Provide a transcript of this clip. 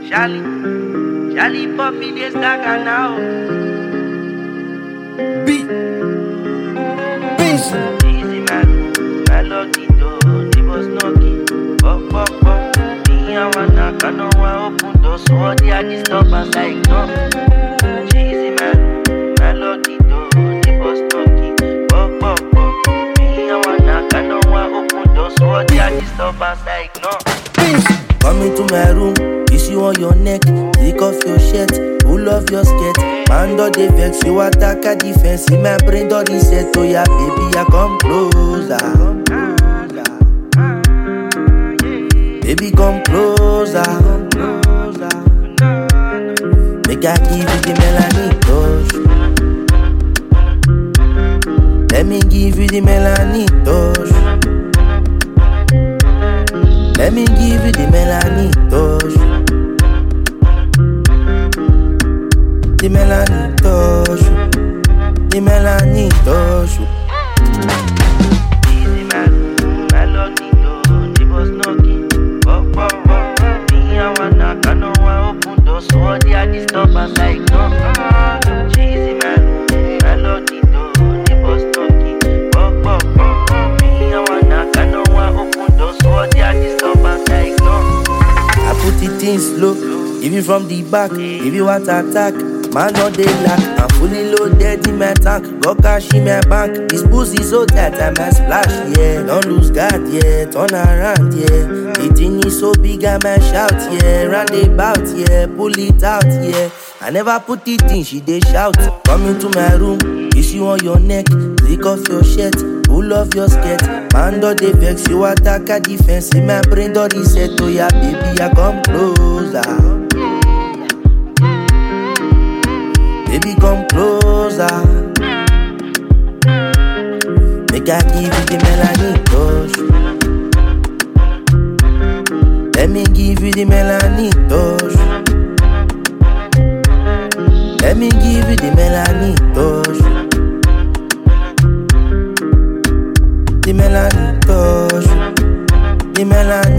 Charlie Puppy, this dagger now. Beat. Easy man, melody do, they was knocking. Pop, pop, pop. Me, I wanna can no one open doors, so they are disturbance like no. Easy man, melody do, they was knocking. Pop, pop, pop. Me, I wanna can no one open doors, so they are disturbance like no. Come into my room, kiss you on your neck, take off your shirt, pull off your skirt. Man do the vex, you attack a defense. In my brain do the set, oh yeah, baby, I come closer. Baby, come closer. Make I give you the melanie touch. Let me give you the melanie touch. Let me give you the melanie touch. The melanie touch. The melanie touch. Easy man, melody do, they was knocking. Pop, pop, pop. Me, I wanna can no one open doors, so they are disturbance like no. Easy man, melody do, they was knocking. Pop, pop, pop. Me, I wanna can no one open doors, so they are disturbance like no. I put it in slow, give you from the back, give you what attack. Man no dey lack, I'm fully loaded in my tank. Go cash in my bank, this pussy so tight I might splash, yeah. Don't lose guard, yeah, turn around, yeah. The thing is so big I might shout, yeah. Roundabout, yeah, pull it out, yeah. I never put it in, she dey shout. Come into my room, kiss you on your neck, take off your shirt, pull off your skirt. Man do the vex, you attack a defense. In my brain do the set, oh yeah, baby, I come closer. Baby, come closer. Make I give you the melanie touch. Let me give you the melanie touch. Let me give you the melanie touch. The melanie touch. The melanie